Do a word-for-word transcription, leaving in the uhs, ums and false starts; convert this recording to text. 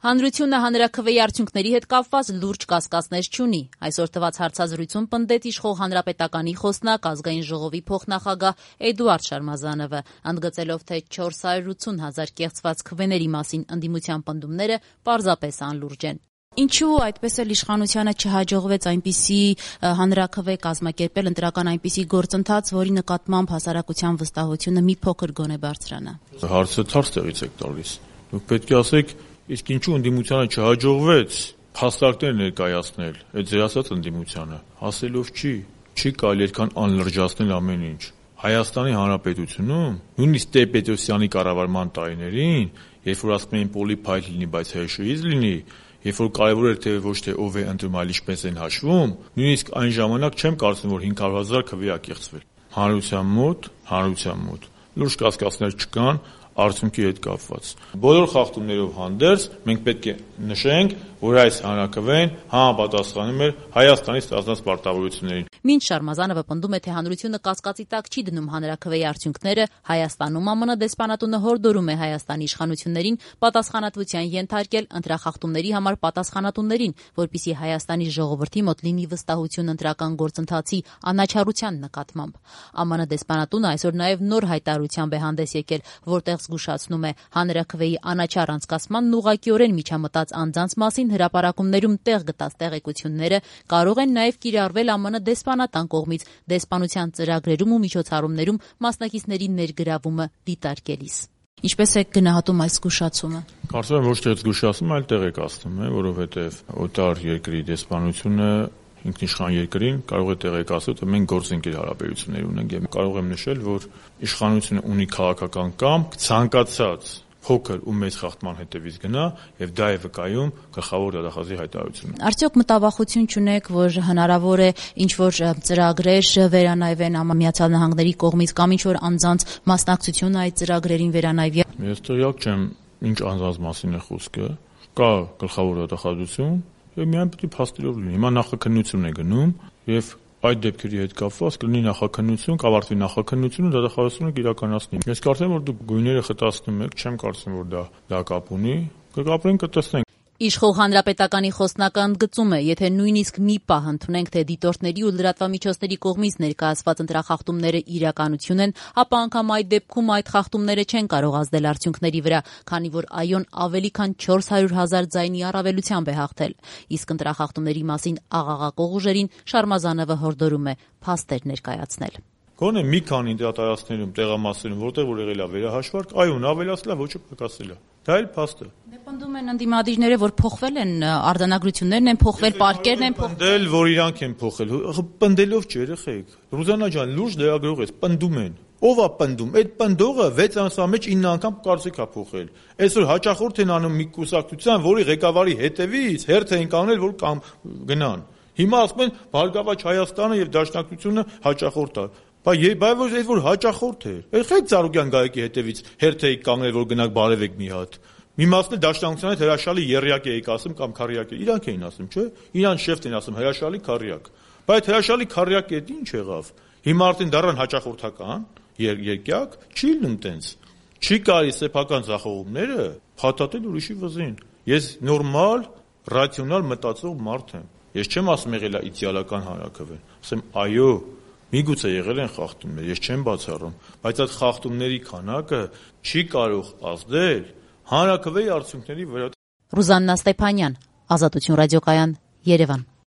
Հանրությունը հանրաքվեի արդյունքների հետ կապված լուրջ կասկածներ չունի։ Այսօր տված հարցազրույցում պնդեց իշխող հանրապետականի խոսնակ ազգային ժողովի փոխնախագահ Էդուարդ Շարմազանովը, ընդգծելով, թե չորս հարյուր ութուն հազար կեղծված քվեների մասին ընդդիմության պնդումները պարզապես անլուրջ են։ Ինչու այդպես էլ իշխանությանը չհաջողվեց այնպիսի հանրաքվե կազմակերպել, ընտրական այնպիսի գործընթաց, որի նկատմամբ հասարակության վստահությունը մի փոքր գոնե բարձրանա։ Հարցը թարս տեղից եք տալիս։ Դուք պետք է ասեք, իսկ ինչու ընդդիմությանը չհաջողվեց փաստարկներ ներկայացնել, այդ ձեր ասած ընդդիմությանը, ասելով չի, չի կարելի այդքան անլրջացնել ամեն ինչ։ Հայաստանի Հանրապետությունում, նույնիսկ Տեր-Պետրոսյանի կառավարման տարիներին, երբ որ ասում էին պոլի փայլ լինի, բայց հեշուից լինի, երբ որ կարևոր էր թե ոչ թե ով է ընտրում, այլ ինչպես են հաշվում, նույնիսկ այն ժամանակ չեմ կարծում, որ հինգ հարյուր հազար քվե ա կեղծվել։ Հանրության մոտ, հանրության մոտ լուրջ կասկածներ չկան արդյունքի հետ կապված։ Բոլոր խախտումներով հանդերձ մենք պետք է նշենք, որ այս հանրաքվեն համապատասխանում էր Հայաստանի ստացած պարտավորություններին։ Մինչ Շարմազանովը պնդում է, թե հանրությունը կասկածի տակ չի դնում հանրաքվեի արդյունքները, Հայաստանում ԱՄՆ դեսպանատունը հորդորում է Հայաստանի իշխանություններին պատասխանատվության ենթարկել ընտրախախտումների համար պատասխանատուներին, որպեսզի Հայաստանի ժողովրդի մոտ լինի վստահություն ընտրական գործընթացի անաչառության նկատմամբ։ ԱՄՆ դեսպանատունը այսօր նաև նոր հայտարարությամբ է հանդես եկել, որտեղ զգուշացնում է հանրաքվեի անաչառ անցկացմանն ուղղակիորեն միջամտած անձանց մասին հրապարակումներում տեղ գտած տեղեկությունները կարող են նաև կիրառվել ԱՄՆ դեսպանատան կողմից դեսպանության ծրագրերում ու միջոցառումներում մասնակիցների ներգրավումը դիտարկելիս։ Ինչպես է գնահատում այս զգուշացումը։ Կարծում եմ ոչ թե զգուշացում, այլ տեղեկացնում է, որովհետև օտար երկրի դեսպանությունը ինքնիշխան երկրին կարող է տեղեկացնել, թե մենք գործընկեր հարաբերություններ ունենք եւ կարող եմ նշել, որ իշխանությունը ունի քաղաքական կամք ցանկացած փոքր ու մեծ խախտման հետևից գնա եւ դա է վկայում գլխավոր դատախազի հայտարարությունը։ Արդյոք մտավախություն չունեք, որ հնարավոր է ինչ որ ծրագրեր վերանայվեն Միացյալ Նահանգների կողմից կամ ինչ որ անձանց մասնակցությունը այդ ծրագրերին վերանայվի։ Ես տեղյակ չեմ ինչ անձանց մասին է խոսքը։ Կա գլխավոր դատախազություն եւ միայն պետք է փաստերով լինի։ Հիմա նախաքննություն է գնում եւ այդ դեպքերի հետ կապված կլինի նախաքննություն, կավարտվի նախաքննությունը, դատախազությունը կիրականացնի։ Ես կարծեմ, որ դուք գույները խտացնում եք, չեմ կարծում, որ դա դա կապ ունի։ Կկապրենք, կտեսնենք։ Իշխող հանրապետականի խոսնակը ընդգծում է, եթե նույնիսկ մի պահ ընդունենք, թե դիտորդների ու լրատվամիջոցների կողմից ներկայացված ընտրախախտումները իրականություն են, ապա անգամ այդ դեպքում այդ խախտումները չեն կարող ազդել արդյունքների վրա, քանի որ ԱՅՈ-ն ավելի քան չորս հարյուր հազար ձայնի առավելությամբ է հաղթել։ Իսկ ընտրախախտումների մասին աղաղակող ուժերին Շարմազանովը հորդորում է փաստեր ներկայացնել։ Գոնե մի քանի դատարաններում, տեղամասերում, որտեղ որ եղել է վերահաշվարկ, ԱՅՈ-ն ավելացել է, ոչը պակասել է։ Դա էլ փաստ է։ Դե պնդում են ընդդիմադիրները, որ փոխվել են արձանագրություններն են փոխվել, պարկերն են փոխվել։ Պնդել, որ իրանք են փոխել։ Պնդելով չէ, երեխեք։ Ռուզանա ջան, լուրջ լրագրող ես, պնդում են։ Ո՞վ է պնդում։ Այդ պնդողը վեց ամսվա մեջ ինը անգամ կարծիք է փոխել։ Այսօր հաճախորդ են անում մի կուսակցության, որի ղեկավարի հետևից հերթ են կանգնել, որ կամ գնան։ Հիմա ասում են Բարգավաճ Հայաստանը եւ Դաշնակցությունը հաճախորդ է։ Բայց ոչ այդ որ հաճախորդ է։ Եղեք Ծառուկյան Գայիկի հետևից հերթ էիք կանգնել, որ գնաք բարևեք մի հատ։ Մի մասն էլ Դաշնակցության հետ հրաշալի երյակ էիք ասում կամ քարյակ։ Իրանք էին ասում, չէ՞։ Իրան շեֆտ են ասում հրաշալի քարյակ։ Բայց հրաշալի քարյակը դա ինչ եղավ։ Հիմա արդեն դառան հաճախորդական երկյակ, չի լինում տենց։ Չի կարելի սեփական ձախողումները փաթաթել ուրիշի վզին։ Ես նորմալ, ռացիոնալ մտածող մարդ եմ։ Ես չեմ ասում եղել է իդեալական հանրաքվեն։ Ասեմ այո, միգուցե եղել են խախտումներ, ես չեմ բացառում, բայց այդ խախտումների քանակը չի կարող ազդել հանրաքվեի արդյունքների վրա։ Ռուզաննա Ստեփանյան, Ազատություն ռադիոկայան, Երևան։